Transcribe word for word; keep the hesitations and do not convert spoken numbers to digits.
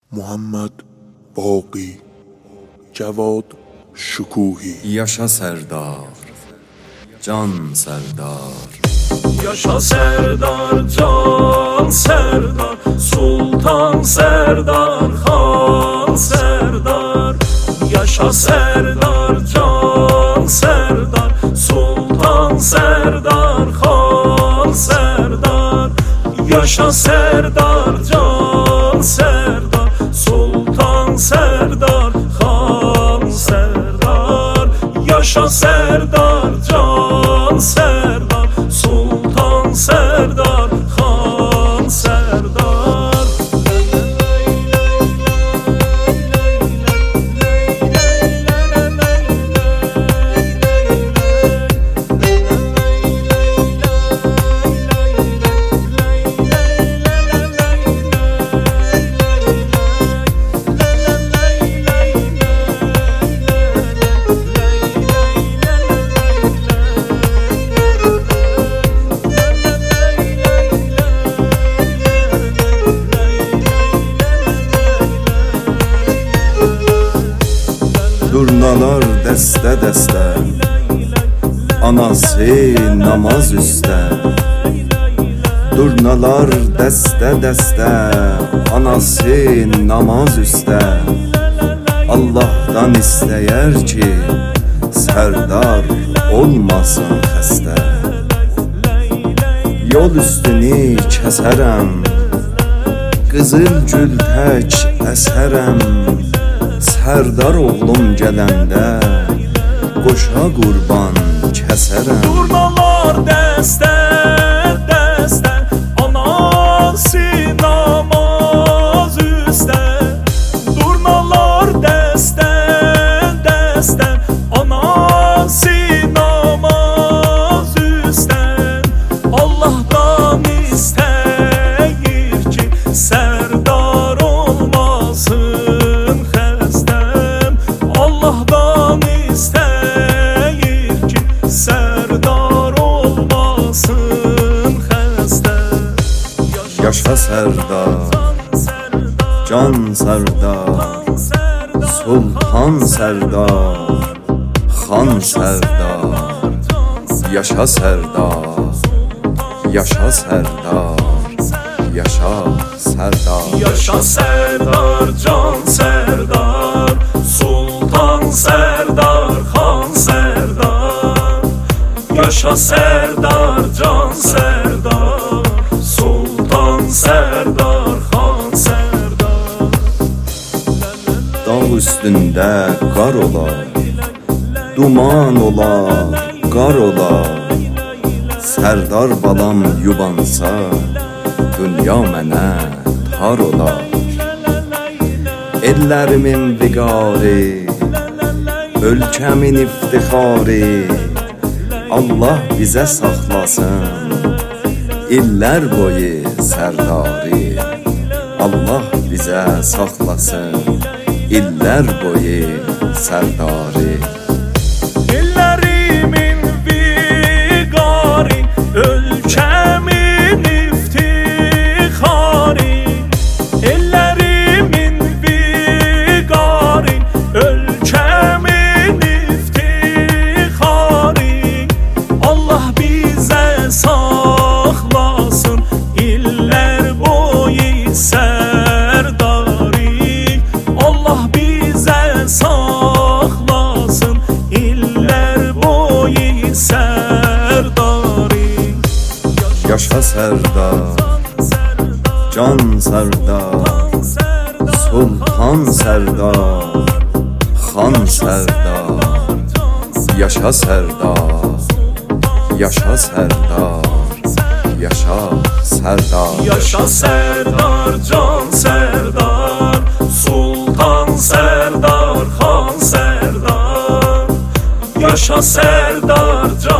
محمد باقی جواد شکوهی. Yaşa Serdar, can Serdar. Yaşa Serdar, can Serdar, Sultan Serdar, Han Serdar. Yaşa Serdar, can Serdar, Sultan Serdar, Han Serdar. Yaşa Serdar, can Serdar, Sultan Serdar, Han Serdar. Yaşa Serdar, can Serdar, Sultan Serdar, Han Serdar. Durnalar dəstə dəstə, anası namaz üstə. Durnalar dəstə dəstə, anası namaz üstə. Allah'tan istəyər ki, Sərdar olmasın xəstə. Yol üstünü kəsərəm, qızıl gül tək əsərəm. Sərdar oğlum gələndə, qoşa qurban kəsərəm. Durnalar dəstə dəstə, anası namaz üstə. Durnalar dəstə dəstə, anası namaz üstə. Allah'tan istəyir ki, Sərdar olmasın xəstəm. Allah'tan istəyir ki, Sərdar olmasın xəstəm. Yaşa Sərdar, can Sərdar, Sultan Sərdar, Han Sərdar. Yaşa Sərdar, yaşa Sərdar, yaşa Sərdar. Yaşa Serdar, can Serdar, Sultan Serdar, Han Serdar. Yaşa Serdar, can Serdar, Sultan Serdar, Han Serdar. Dağ üstündə qar olar, duman olar, qar olar. Sərdar balam yubansa, dünya mənə tar olar. Ellərimin viqarı, ölkəmin iftixarı. Allah bizə saxlasın illər boyu Sərdarı. Allah bizə saxlasın illər boyu Sərdarı. Ellerimin viqarı, ölkəmin iftixarı. Ellerimin viqarı, ölkəmin iftixarı. Allah bizə saxlasın illər boyu Sərdarı. Allah bizə saxlasın illər boyu Sərdarı. Yaşa Sərdar, can Sərdar, Sultan Sərdar, Han Sərdar. Yaşa Sərdar, yaşa Sərdar, yaşa Sərdar. Yaşa Serdar, can Serdar, Sultan Serdar, Han Serdar. Yaşa Serdar, can